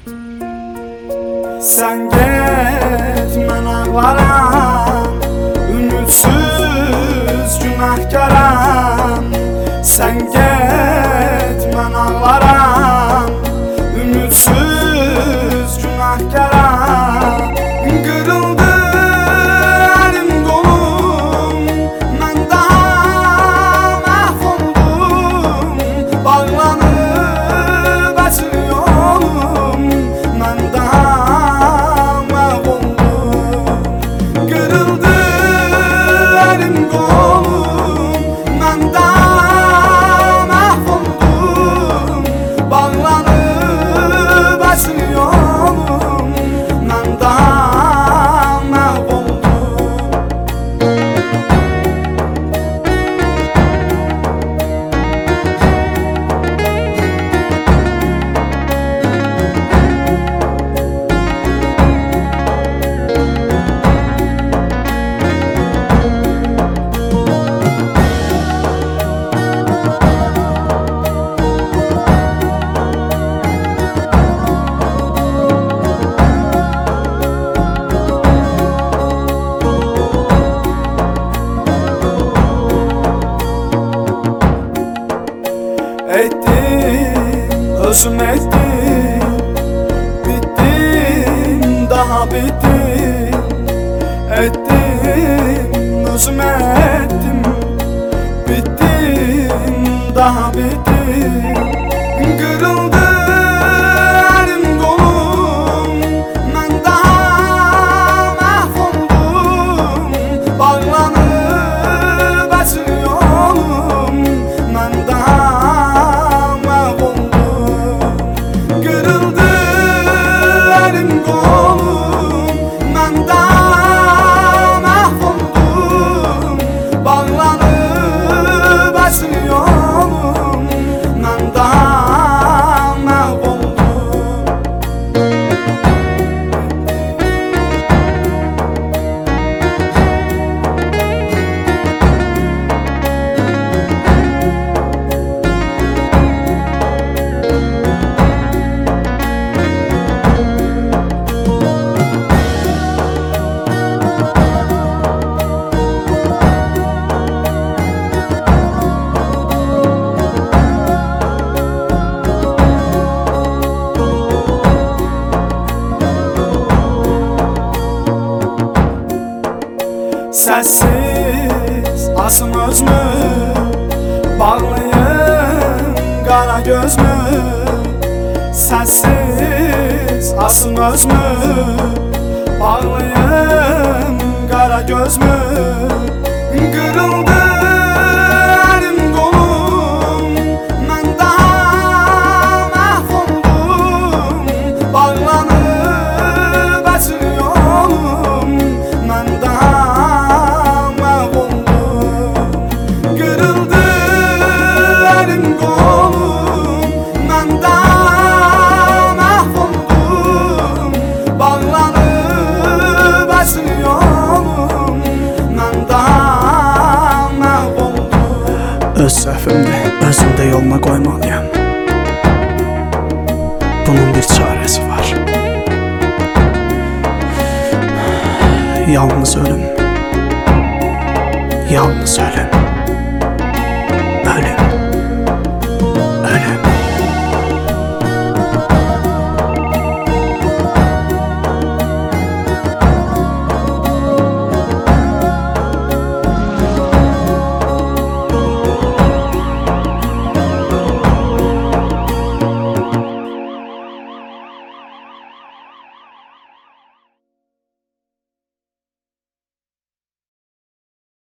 Sen get mən ağlaram, ümitsiz günahkaram. Sen get mən ağlaram, ümitsiz günahkaram. Qırıldı əlim qolum, mən daha məhv oldum. Bağlanıb əsir yolum, mən daha məhv oldum. Qırıldı əlim qolum, mən daha məhv oldum. Bağlanıb əsir yolum, mən daha məhv oldum. Ettim, özüm ettim, bittim, daha bittim. Ettim, özüm ettim, bittim, daha bittim. Kırıldı elim kolum, mən daha məhv oldum. Bağlanıb əsir yolum, mən daha məhv oldum. Qırıldı əlim qolum, mən daha məhv oldum. Bağlanıb əsir yolum, mən daha məhv oldum. Sessiz asım özmü, bağlayın qara gözmü. Sessiz asım özmü, bağlayın qara gözmü. Qırıldı əlim qolum, mən daha məhv oldum. Bağlanıb əsir yolum, mən daha məhv oldum. Qırıldı əlim qolum, mən daha məhv oldum. Bağlanıb əsir yolum, mən daha məhv oldum. Öz səhvimdir, özüm də yoluna qoymalıyam. Bunun bir çarəsi var. Yalnız ölüm. Yalnız ölüm.